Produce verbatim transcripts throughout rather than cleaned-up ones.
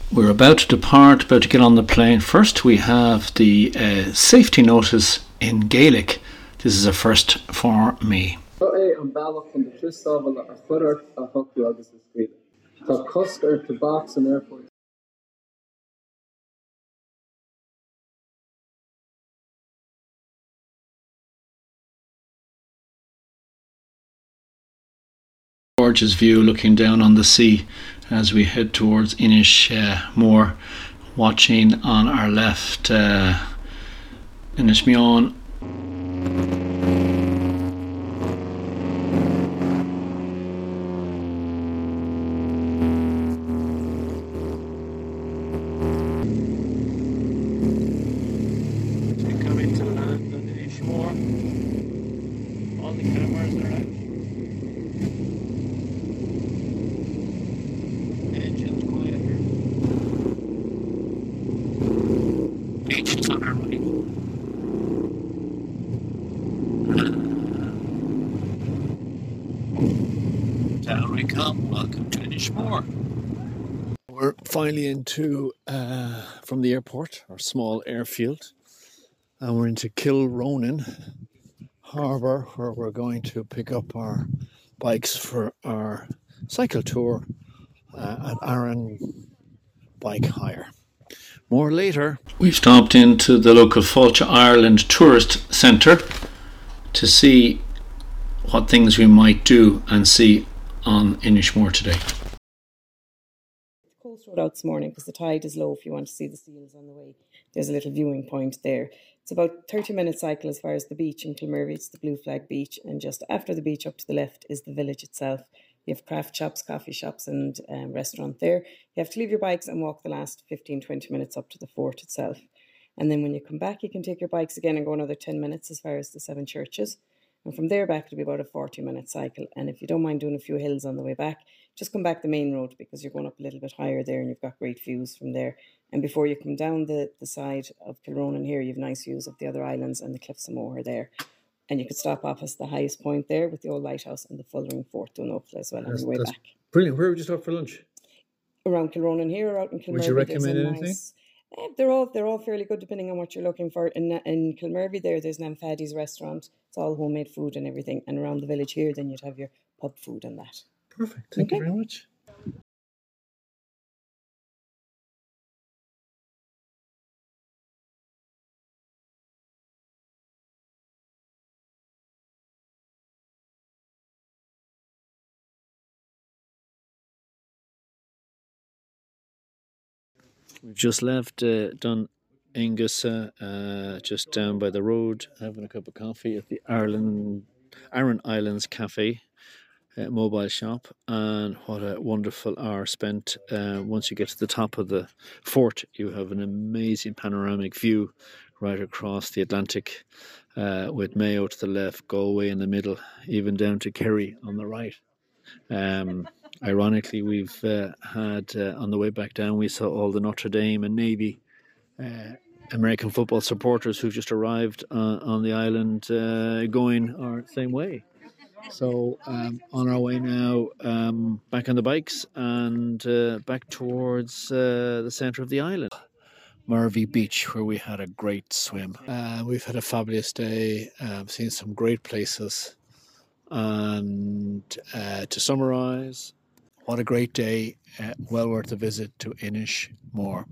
We're about to depart, about to get on the plane. First, we have the uh, safety notice in Gaelic. This is a first for me. É an bailach chun de Christábal a chuirt a thuchtú agus is scríbe. Tá cost ar to box an airport. Gorgeous view looking down on the sea as we head towards Inishmore, watching on our left uh, Inishmore. Coming to land on Inishmore. All the cameras are out. Engines quieter. Beach is on our right. Down we come. Welcome to Inishmore. We're finally into, uh, from the airport, our small airfield, and we're into Kilronan Harbour, where we're going to pick up our bikes for our cycle tour uh, at Aaron Bike Hire. More later. We've stopped into the local Fáilte Ireland Tourist Centre to see what things we might do and see on Inishmore today. Coast Road out this morning because the tide is low if you want to see the seals on the way. There's a little viewing point there. It's about thirty minute cycle as far as the beach in Kilmervy. It's the Blue Flag Beach, and just after the beach up to the left is the village itself. You have craft shops, coffee shops and um, restaurant there. You have to leave your bikes and walk the last fifteen to twenty minutes up to the fort itself. And then when you come back, you can take your bikes again and go another ten minutes as far as the seven churches. And from there back, it'll be about a forty minute cycle. And if you don't mind doing a few hills on the way back, just come back the main road because you're going up a little bit higher there and you've got great views from there. And before you come down the, the side of Kilronan here, you have nice views of the other islands and the Cliffs of Moher there. And you could stop off as the highest point there with the old lighthouse and the Fullring Fort Dunopla as well on your way back. Brilliant. Where would you stop for lunch? Around Kilronan here or out in Kilmervy. Would you recommend anything? Nice, uh, they're all they're all fairly good depending on what you're looking for. In in Kilmervy there, there's Namfadi's restaurant. It's all homemade food and everything. And around the village here, then you'd have your pub food and that. Perfect. Thank Okay. you very much. We've just left uh, Dun Angus, uh, uh, just down by the road, having a cup of coffee at the Ireland, Aran Islands Cafe, uh, mobile shop, and what a wonderful hour spent. Uh, once you get to the top of the fort, you have an amazing panoramic view right across the Atlantic, uh, with Mayo to the left, Galway in the middle, even down to Kerry on the right. Um, ironically, we've uh, had, uh, on the way back down, we saw all the Notre Dame and Navy uh, American football supporters who've just arrived uh, on the island uh, going our same way. So um, on our way now, um, back on the bikes and uh, back towards uh, the centre of the island. Mervy Beach, where we had a great swim. Uh, we've had a fabulous day, um, seen some great places. And uh, to summarise, what a great day, uh, well worth a visit to Inishmore.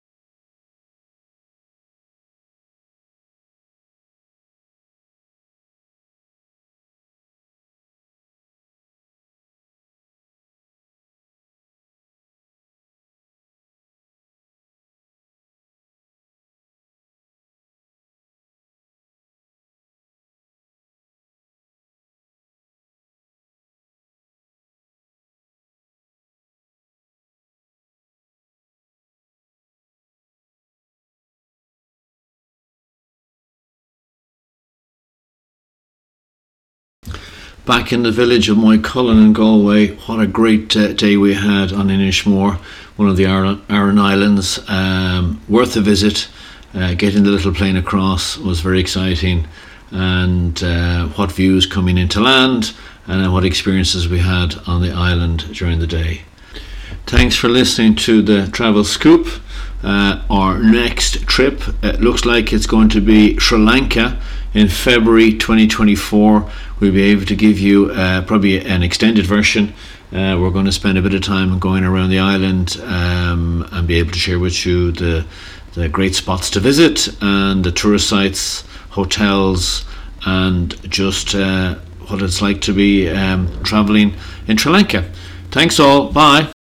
Back in the village of Moycullen in Galway, what a great uh, day we had on Inishmore, one of the Aran, Aran Islands. Um, worth a visit. Uh, getting the little plane across was very exciting, and uh, what views coming into land, and what experiences we had on the island during the day. Thanks for listening to the Travel Scoop. Uh, our next trip, it looks like it's going to be Sri Lanka in February twenty twenty-four. We'll be able to give you uh, probably an extended version. Uh, we're going to spend a bit of time going around the island um, and be able to share with you the the great spots to visit and the tourist sites, hotels, and just uh, what it's like to be um, travelling in Sri Lanka. Thanks all. Bye.